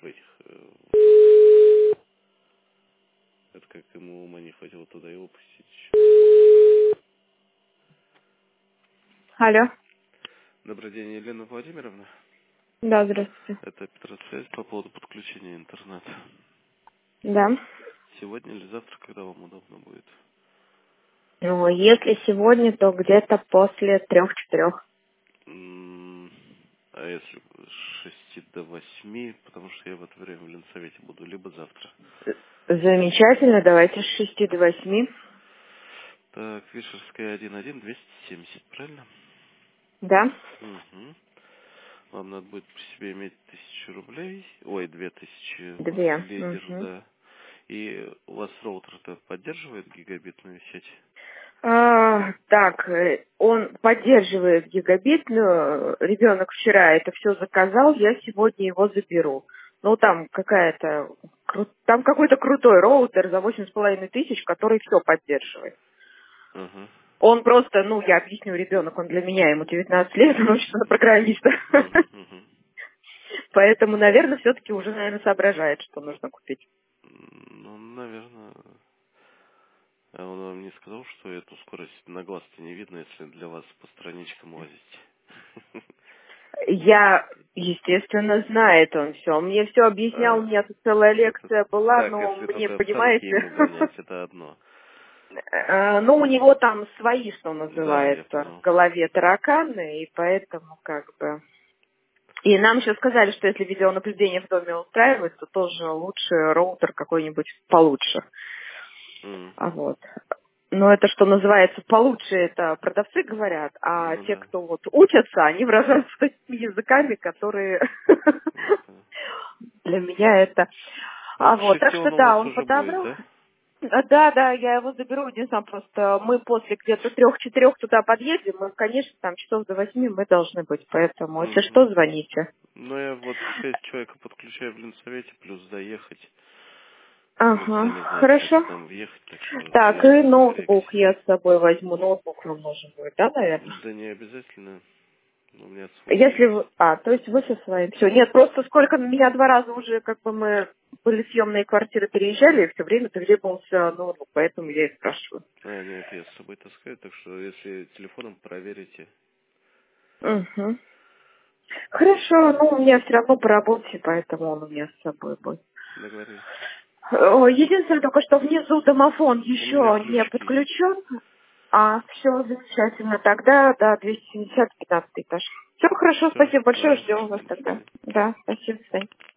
в этих... это как ему ума не хватило туда его пустить. Алло. Добрый день, Елена Владимировна. Да, здравствуйте. Это Петросвязь по поводу подключения интернета. Да. Сегодня или завтра, когда вам удобно будет? Ну, если сегодня, то где-то после 3-4. А если с 6 до 8, потому что я в это время в Ленсовете буду, либо завтра. Замечательно, давайте с 6 до 8. Так, Вишерская 1-1, 270, правильно? Да. Угу. Вам надо будет при себе иметь 1000 рублей, ой, 2000 2. лидер, Угу. да. И у вас роутер-то поддерживает гигабитную сеть? Так, он поддерживает гигабит, но ребенок вчера это все заказал, я сегодня его заберу. Ну, там там какой-то крутой роутер за 8,5 тысяч, который все поддерживает. Ага. Он просто, я объясню, ребенок, он для меня, ему 19 лет, он учится на программиста. Угу, угу. Поэтому, наверное, все-таки уже, соображает, что нужно купить. Ну, наверное. А он вам не сказал, что эту скорость на глаз-то не видно, если для вас по страничкам лазить? Я, естественно, знает он все. Он мне все объяснял, у меня тут целая Это лекция была, так, но если мне, только оценки понимаете, ему гонять, это одно. ну, у него там свои, что Да, я называется, в понял. голове тараканы, и поэтому как бы... И нам еще сказали, что если видеонаблюдение в доме устраивает, то тоже лучше роутер какой-нибудь получше. М. Вот. Но это, что называется, получше, это продавцы говорят, а Ну те, да, кто вот учатся, они выражаются такими языками, которые я понял. для меня это... Ну, к Вот, так 6 что он у вас да, он уже будет, подобрал. да? Да, я его заберу, не знаю, просто мы после где-то 3-4 туда подъедем, мы, конечно, там часов до 8 мы должны быть, поэтому, если Угу. что, звоните. Ну, я вот 6 человек подключаю в Ленсовете, плюс заехать. Вы Ага, сами знаете, как хорошо. к нам въехать, так что Так, и заезжайте, ноутбук заберегайте. я с собой возьму, ноутбук нам нужен будет, да, наверное? Да не обязательно, у меня свой Если есть. вы... то есть вы со своим. Все. Нет, просто сколько меня 2 раза уже, как бы мы были съемные квартиры, переезжали, и все время требовался ноутбук, поэтому я и спрашиваю. А, нет, я с собой таскаю, так что если телефоном проверите. Угу. Хорошо, у меня все равно по работе, поэтому он у меня с собой будет. Договорились. Единственное, только что внизу домофон У меня еще не ключики есть. подключен. Все замечательно. Тогда, да, 270, 15 этаж. Все хорошо, Все, спасибо большое, ладно, ждем вас до тогда. свидания. Да, спасибо, до свидания.